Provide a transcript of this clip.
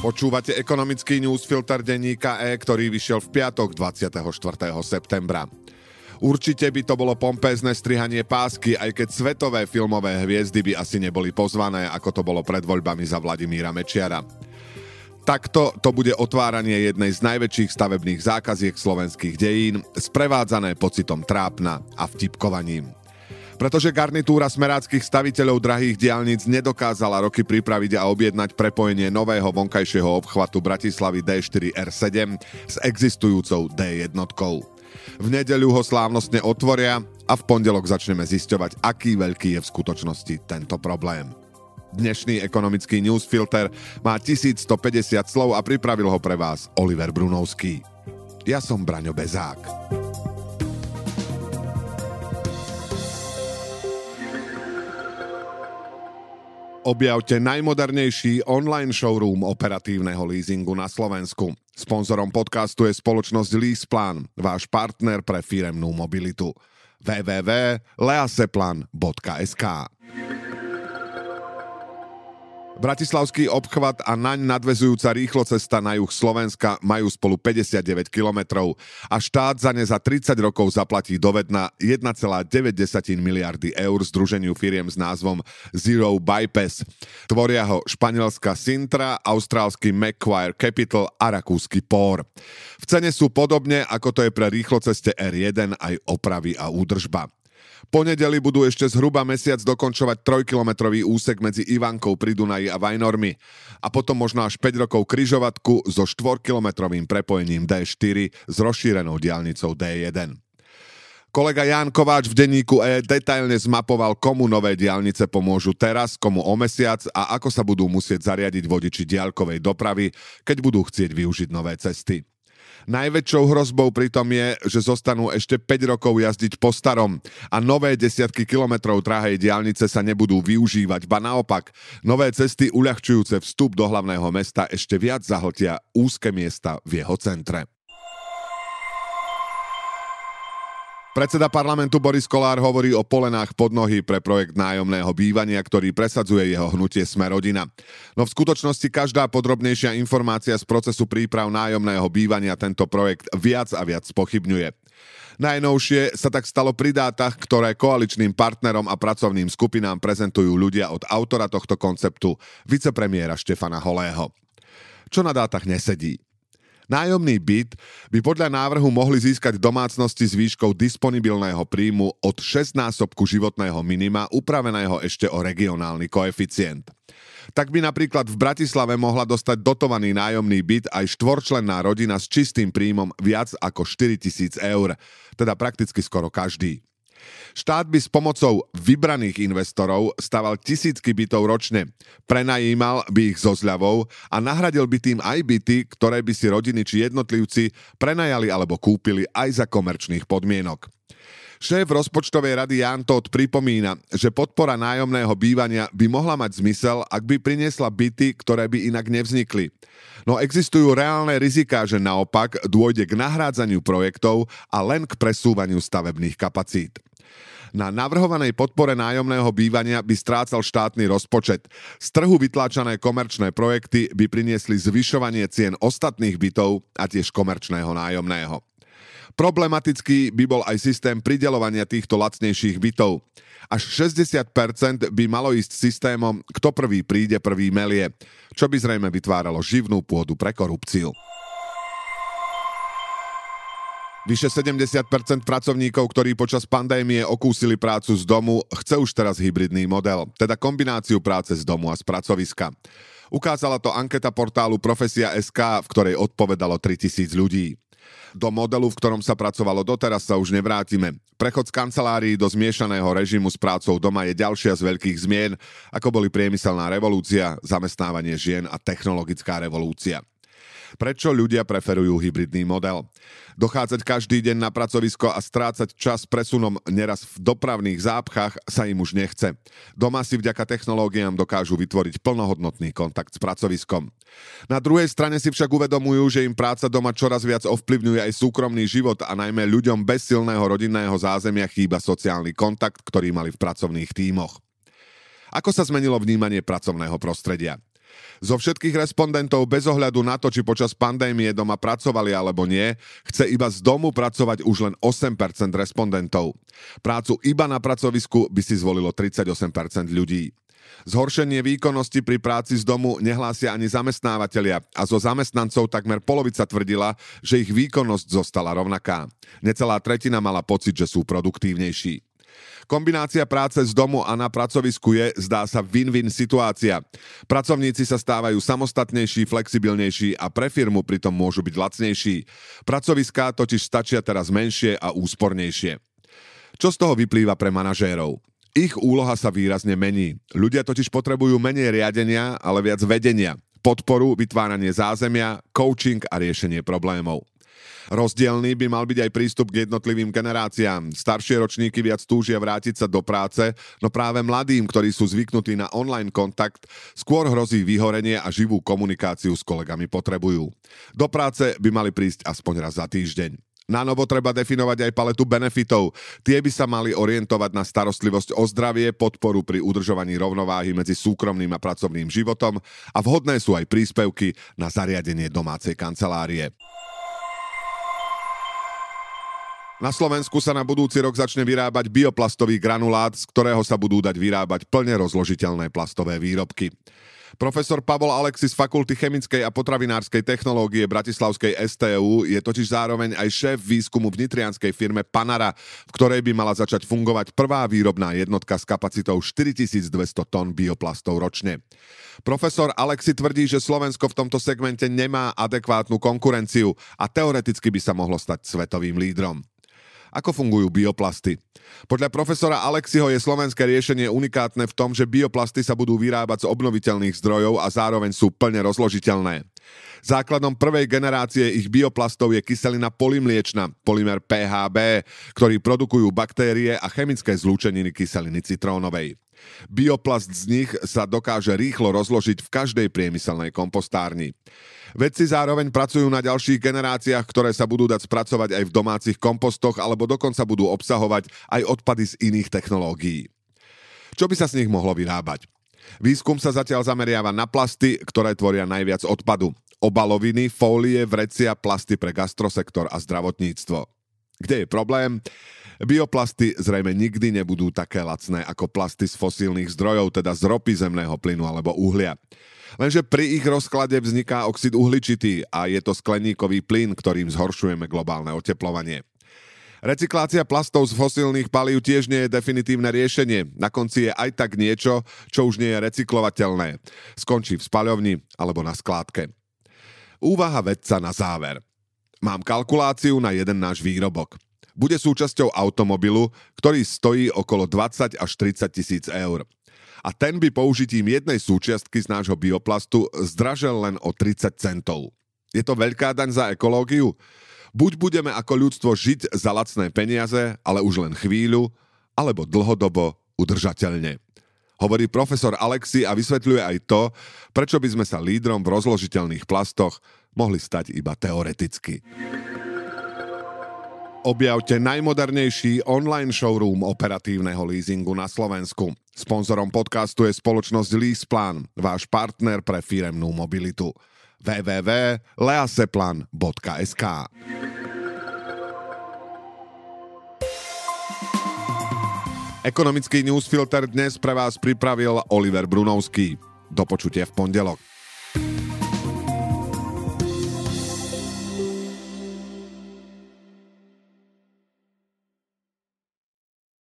Počúvate ekonomický newsfilter denníka E, ktorý vyšiel v piatok 24. septembra. Určite by to bolo pompézne strihanie pásky, aj keď svetové filmové hviezdy by asi neboli pozvané, ako to bolo pred voľbami za Vladimíra Mečiara. Takto to bude otváranie jednej z najväčších stavebných zákaziek slovenských dejín, sprevádzané pocitom trápna a vtipkovaním. Pretože garnitúra smeráckych staviteľov drahých diaľnic nedokázala roky pripraviť a objednať prepojenie nového vonkajšieho obchvatu Bratislavy D4R7 s existujúcou D1. V nedeľu ho slávnostne otvoria a v pondelok začneme zisťovať, aký veľký je v skutočnosti tento problém. Dnešný ekonomický newsfilter má 1150 slov a pripravil ho pre vás Oliver Brunovský. Ja som Braňo Bezák. Objavte najmodernejší online showroom operatívneho leasingu na Slovensku. Sponzorom podcastu je spoločnosť LeasePlan, váš partner pre firemnú mobilitu. www.leaseplan.sk. Bratislavský obchvat a naň nadväzujúca rýchlocesta na juh Slovenska majú spolu 59 kilometrov a štát za ne za 30 rokov zaplatí dovedna 1,9 miliardy eur združeniu firiem s názvom Zero Bypass. Tvoria ho španielská Sintra, austrálsky Macquarie Capital a rakúsky POR. V cene sú podobne, ako to je pre rýchloceste R1 aj opravy a údržba. Po nedeli budú ešte zhruba mesiac dokončovať 3-kilometrový úsek medzi Ivankou pri Dunaji a Vajnormi a potom možno až 5 rokov križovatku so 4-kilometrovým prepojením D4 s rozšírenou diaľnicou D1. Kolega Ján Kováč v denníku E detailne zmapoval, komu nové diaľnice pomôžu teraz, komu o mesiac a ako sa budú musieť zariadiť vodiči diaľkovej dopravy, keď budú chcieť využiť nové cesty. Najväčšou hrozbou pritom je, že zostanú ešte 5 rokov jazdiť po starom a nové desiatky kilometrov drahej diaľnice sa nebudú využívať, ba naopak, nové cesty uľahčujúce vstup do hlavného mesta ešte viac zahltia úzke miesta v jeho centre. Predseda parlamentu Boris Kollár hovorí o polenách pod nohy pre projekt nájomného bývania, ktorý presadzuje jeho hnutie Sme rodina. No v skutočnosti každá podrobnejšia informácia z procesu príprav nájomného bývania tento projekt viac a viac spochybňuje. Najnovšie sa tak stalo pri dátach, ktoré koaličným partnerom a pracovným skupinám prezentujú ľudia od autora tohto konceptu, vicepremiéra Štefana Holého. Čo na dátach nesedí? Nájomný byt by podľa návrhu mohli získať domácnosti s výškou disponibilného príjmu od 6-násobku životného minima, upraveného ešte o regionálny koeficient. Tak by napríklad v Bratislave mohla dostať dotovaný nájomný byt aj štvorčlenná rodina s čistým príjmom viac ako 4 000 eur, teda prakticky skoro každý. Štát by s pomocou vybraných investorov staval tisícky bytov ročne, prenajímal by ich so zľavou a nahradil by tým aj byty, ktoré by si rodiny či jednotlivci prenajali alebo kúpili aj za komerčných podmienok. Šéf rozpočtovej rady Ján Tóth pripomína, že podpora nájomného bývania by mohla mať zmysel, ak by priniesla byty, ktoré by inak nevznikli. No existujú reálne riziká, že naopak dôjde k nahrádzaniu projektov a len k presúvaniu stavebných kapacít. Na navrhovanej podpore nájomného bývania by strácal štátny rozpočet. Z trhu vytláčané komerčné projekty by priniesli zvyšovanie cien ostatných bytov a tiež komerčného nájomného. Problematický by bol aj systém prideľovania týchto lacnejších bytov. Až 60% by malo ísť systémom, kto prvý príde, prvý melie, čo by zrejme vytváralo živnú pôdu pre korupciu. Vyše 70% pracovníkov, ktorí počas pandémie okúsili prácu z domu, chce už teraz hybridný model, teda kombináciu práce z domu a z pracoviska. Ukázala to anketa portálu Profesia.sk, v ktorej odpovedalo 3000 ľudí. Do modelu, v ktorom sa pracovalo doteraz, sa už nevrátime. Prechod z kancelárií do zmiešaného režimu s prácou doma je ďalšia z veľkých zmien, ako boli priemyselná revolúcia, zamestnávanie žien a technologická revolúcia. Prečo ľudia preferujú hybridný model? Dochádzať každý deň na pracovisko a strácať čas presunom neraz v dopravných zápchách sa im už nechce. Doma si vďaka technológiám dokážu vytvoriť plnohodnotný kontakt s pracoviskom. Na druhej strane si však uvedomujú, že im práca doma čoraz viac ovplyvňuje aj súkromný život a najmä ľuďom bez silného rodinného zázemia chýba sociálny kontakt, ktorý mali v pracovných tímoch. Ako sa zmenilo vnímanie pracovného prostredia? Zo všetkých respondentov bez ohľadu na to, či počas pandémie doma pracovali alebo nie, chce iba z domu pracovať už len 8% respondentov. Prácu iba na pracovisku by si zvolilo 38% ľudí. Zhoršenie výkonnosti pri práci z domu nehlásia ani zamestnávatelia a zo zamestnancov takmer polovica tvrdila, že ich výkonnosť zostala rovnaká. Necelá tretina mala pocit, že sú produktívnejší. Kombinácia práce z domu a na pracovisku je, zdá sa, win-win situácia. Pracovníci sa stávajú samostatnejší, flexibilnejší a pre firmu pritom môžu byť lacnejší. Pracoviská totiž stačia teraz menšie a úspornejšie. Čo z toho vyplýva pre manažérov? Ich úloha sa výrazne mení. Ľudia totiž potrebujú menej riadenia, ale viac vedenia, podporu, vytváranie zázemia, coaching a riešenie problémov. Rozdielný by mal byť aj prístup k jednotlivým generáciám. Staršie ročníky viac túžia vrátiť sa do práce, no práve mladým, ktorí sú zvyknutí na online kontakt, skôr hrozí vyhorenie a živú komunikáciu s kolegami potrebujú. Do práce by mali prísť aspoň raz za týždeň. Na novo treba definovať aj paletu benefitov. Tie by sa mali orientovať na starostlivosť o zdravie, podporu pri udržovaní rovnováhy medzi súkromným a pracovným životom a vhodné sú aj príspevky na zariadenie domácej kancelárie. Na Slovensku sa na budúci rok začne vyrábať bioplastový granulát, z ktorého sa budú dať vyrábať plne rozložiteľné plastové výrobky. Profesor Pavol Alexis z Fakulty chemickej a potravinárskej technológie Bratislavskej STU je totiž zároveň aj šéf výskumu v nitrianskej firme Panara, v ktorej by mala začať fungovať prvá výrobná jednotka s kapacitou 4200 tón bioplastov ročne. Profesor Alexi tvrdí, že Slovensko v tomto segmente nemá adekvátnu konkurenciu a teoreticky by sa mohlo stať svetovým lídrom. Ako fungujú bioplasty? Podľa profesora Alexiho je slovenské riešenie unikátne v tom, že bioplasty sa budú vyrábať z obnoviteľných zdrojov a zároveň sú plne rozložiteľné. Základom prvej generácie ich bioplastov je kyselina polymliečna, polymer PHB, ktorý produkujú baktérie a chemické zlúčeniny kyseliny citrónovej. Bioplast z nich sa dokáže rýchlo rozložiť v každej priemyselnej kompostárni. Vedci zároveň pracujú na ďalších generáciách, ktoré sa budú dať spracovať aj v domácich kompostoch alebo dokonca budú obsahovať aj odpady z iných technológií. Čo by sa z nich mohlo vyrábať? Výskum sa zatiaľ zameriava na plasty, ktoré tvoria najviac odpadu. Obaloviny, fólie, vrecia, plasty pre gastrosektor a zdravotníctvo. Kde je problém? Bioplasty zrejme nikdy nebudú také lacné ako plasty z fosílnych zdrojov, teda z ropy, zemného plynu alebo uhlia. Lenže pri ich rozklade vzniká oxid uhličitý a je to skleníkový plyn, ktorým zhoršujeme globálne oteplovanie. Recyklácia plastov z fosílnych palív tiež nie je definitívne riešenie. Na konci je aj tak niečo, čo už nie je recyklovateľné. Skončí v spaľovni alebo na skládke. Úvaha vedca na záver. Mám kalkuláciu na jeden náš výrobok. Bude súčasťou automobilu, ktorý stojí okolo 20 až 30 tisíc eur. A ten by použitím jednej súčiastky z nášho bioplastu zdražel len o 30 centov. Je to veľká daň za ekológiu? Buď budeme ako ľudstvo žiť za lacné peniaze, ale už len chvíľu, alebo dlhodobo udržateľne. Hovorí profesor Alexi a vysvetľuje aj to, prečo by sme sa lídrom v rozložiteľných plastoch mohli stať iba teoreticky. Objavte najmodernejší online showroom operatívneho leasingu na Slovensku. Sponzorom podcastu je spoločnosť LeasePlan, váš partner pre firemnú mobilitu. www.leaseplan.sk. Ekonomický newsfilter dnes pre vás pripravil Oliver Brunovský. Do počutia v pondelok.